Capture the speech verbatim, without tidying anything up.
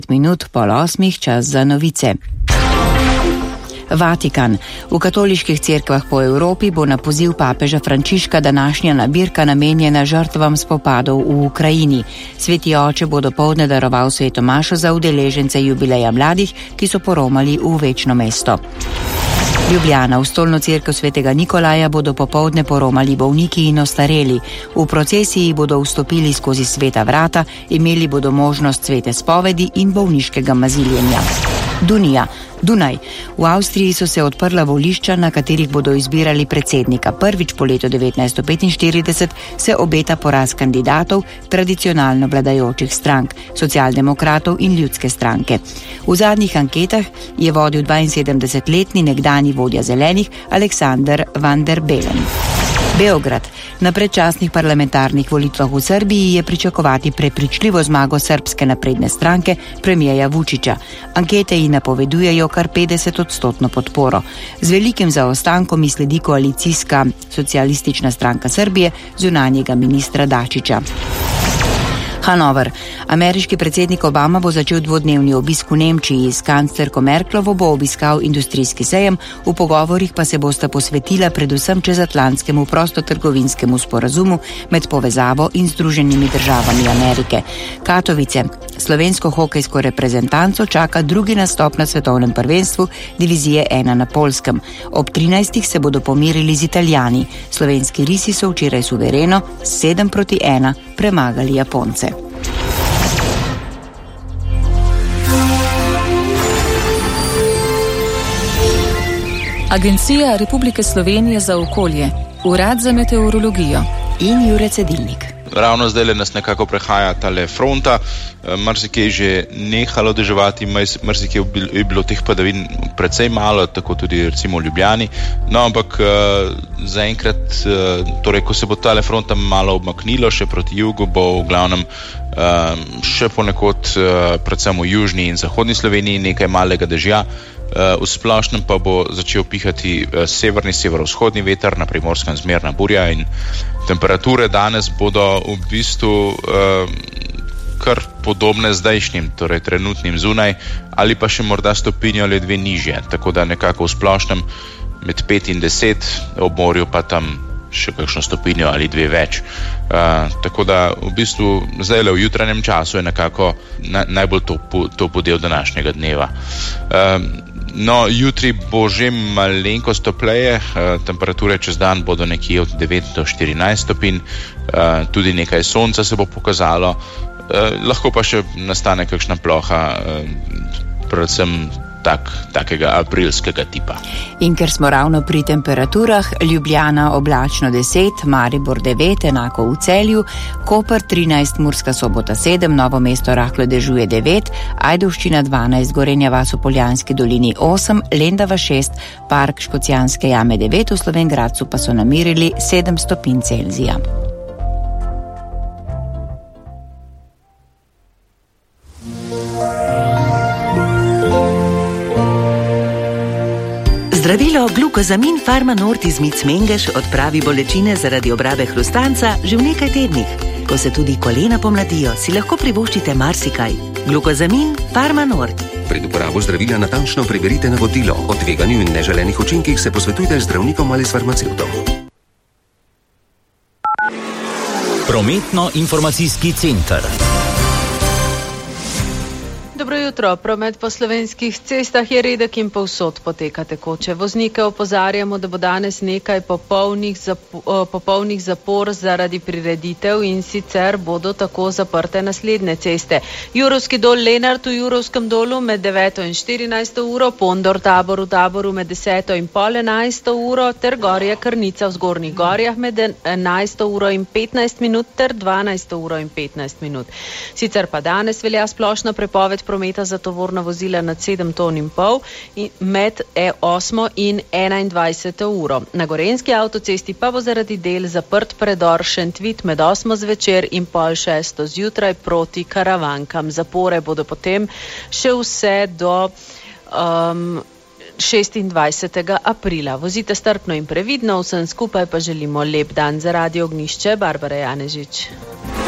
Minut pol osmih, čas za novice. Vatikan. V katoliških cerkvah po Evropi bo na poziv papeža Frančiška današnja nabirka namenjena žrtvam spopadov v Ukrajini. Sveti oče bo dopoldne daroval sveto mašo za udeležence jubileja mladih, ki so poromali v večno mesto. Ljubljana. V stolno cerkev svetega Nikolaja bodo popoldne poromali bolniki in ostareli. V procesiji bodo vstopili skozi sveta vrata, imeli bodo možnost svete spovedi in bolniškega maziljenja. Dunija. Dunaj. V Avstriji so se odprla volišča, na katerih bodo izbirali predsednika. Prvič po letu devetnajststo petinštirideset se obeta poraz kandidatov tradicionalno vladajočih strank, socialdemokratov in ljudske stranke. V zadnjih anketah je vodil dvainsedemdesetletni nekdanji vodja zelenih Aleksander Van der Bellen. Beograd. Na predčasnih parlamentarnih volitvah v Srbiji je pričakovati prepričljivo zmago srbske napredne stranke premijeja Vučića. Ankete ji napovedujejo kar petdeset odstotno podporo. Z velikim zaostankom sledi koalicijska socialistična stranka Srbije zunanjega ministra Dačića. Hanover. Ameriški predsednik Obama bo začel dvodnevni obisk v Nemčiji. S kanclerko Merklovo bo obiskal industrijski sejem, v pogovorih pa se bosta posvetila predvsem čezatlantskemu prostotrgovinskemu sporazumu med povezavo in Združenimi državami Amerike. Katovice. Slovensko hokejsko reprezentanco čaka drugi nastop na svetovnem prvenstvu divizije ena na Poljskem. Ob trinajstih se bodo pomirili z Italijani. Slovenski risi so včeraj suvereno sedem proti ena premagali Japonce. Agencija Republike Slovenije za okolje, Urad za meteorologijo in Jure Cedilnik. Ravno zdaj nas nekako prehaja tale fronta, marsikaj je že nehalo deževati, marsikaj je bilo teh padavin precej malo, tako tudi recimo v Ljubljani, no ampak zaenkrat, torej ko se bo tale fronta malo obmaknilo še proti jugu, bo v glavnem še ponekod predvsem v južni in zahodni Sloveniji nekaj malega dežja. V splošnem pa bo začel pihati severni, severovzhodni veter, na Primorskem zmerna burja in temperature danes bodo v bistvu kar podobne zdajšnjim, torej trenutnim zunaj, ali pa še morda stopinjo ali dve nižje, tako da nekako v splošnem med pet in deset, ob morju pa tam še kakšno stopinjo ali dve več. Uh, tako da v bistvu zdaj le v jutranjem času je nekako na, najbolj topo del današnjega dneva. Uh, no, jutri bo že malenkost topleje, uh, temperature čez dan bodo nekje od devet do štirinajst stopinj, uh, tudi nekaj sonca se bo pokazalo, uh, lahko pa še nastane kakšna ploha, uh, predvsem Tak, takega aprilskega tipa. In ker smo ravno pri temperaturah, Ljubljana oblačno deset, Maribor devet, enako v Celju, Koper trinajst, Murska Sobota sedem, Novo mesto rahlo dežuje devet, Ajdovščina dvanajst, Gorenja vas v Poljanski dolini osem, Lendava šest, Park Škocjanske jame devet, v Slovenj Gradcu pa so namirili sedem stopinj Celzija. Zdravilo Glukozamin Farmanort iz Mic Mengeš odpravi bolečine zaradi obrabe hrustanca že v nekaj tednih. Ko se tudi kolena pomladijo, si lahko privoščite marsikaj. Glukozamin Farmanort. Pred uporabo zdravila natančno preberite navodilo. O tveganju in neželenih učinkih se posvetujte z zdravnikom ali s farmacevtom. Prometno-informacijski center. Dobro jutro. Promet po slovenskih cestah je redek in povsod poteka tekoče. Voznike opozarjamo, da bo danes nekaj popolnih, zapo, popolnih zapor zaradi prireditev in sicer bodo tako zaprte naslednje ceste. Jurovski dol Lenart v Jurovskem dolu med deveto in štirinajsto uro, Pondor Tabor v Taboru med deseto in pol enajsto uro ter Gorje Krnica v Zgornjih Gorjah med enajsto uro in petnajst minut ter dvanajsto uro in petnajst minut. Sicer pa danes velja splošna prepoved prometa za tovorna vozila nad sedem ton in pol med osmo in enaindvajseto uro. Na Gorenjski avtocesti pa bo zaradi del zaprt predor Šentvit med osmo zvečer in pol šesto zjutraj proti Karavankam. Zapore bodo potem še vse do um, šestindvajsetega aprila. Vozite strpno in previdno, vsem skupaj pa želimo lep dan. Za Radio Ognjišče, Barbara Janežič.